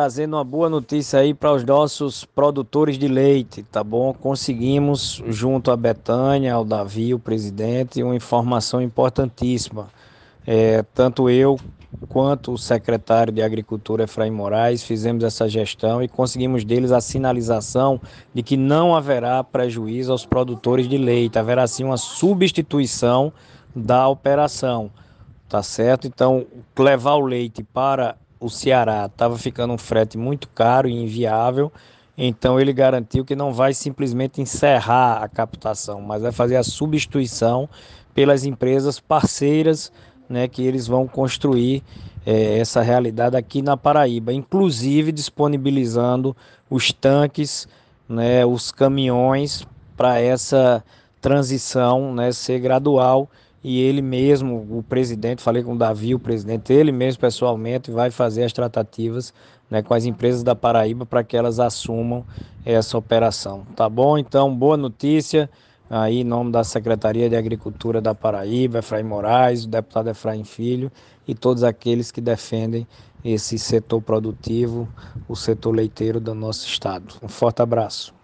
Trazendo uma boa notícia aí para os nossos produtores de leite, tá bom? Conseguimos, junto à Betânia, ao Davi, o presidente, uma informação importantíssima. Tanto eu quanto o secretário de Agricultura, Efraim Moraes, fizemos essa gestão e conseguimos deles a sinalização de que não haverá prejuízo aos produtores de leite, haverá sim uma substituição da operação. Tá certo? Então, levar o leite para o Ceará estava ficando um frete muito caro e inviável. Então, ele garantiu que não vai simplesmente encerrar a captação, mas vai fazer a substituição pelas empresas parceiras, né, que eles vão construir essa realidade aqui na Paraíba, inclusive disponibilizando os tanques, né, os caminhões para essa transição, né, ser gradual e ele mesmo, o presidente, falei com o Davi, o presidente, ele mesmo pessoalmente vai fazer as tratativas, né, com as empresas da Paraíba para que elas assumam essa operação. Tá bom? Então, boa notícia aí em nome da Secretaria de Agricultura da Paraíba, Efraim Moraes, o deputado Efraim Filho e todos aqueles que defendem esse setor produtivo, o setor leiteiro do nosso estado. Um forte abraço.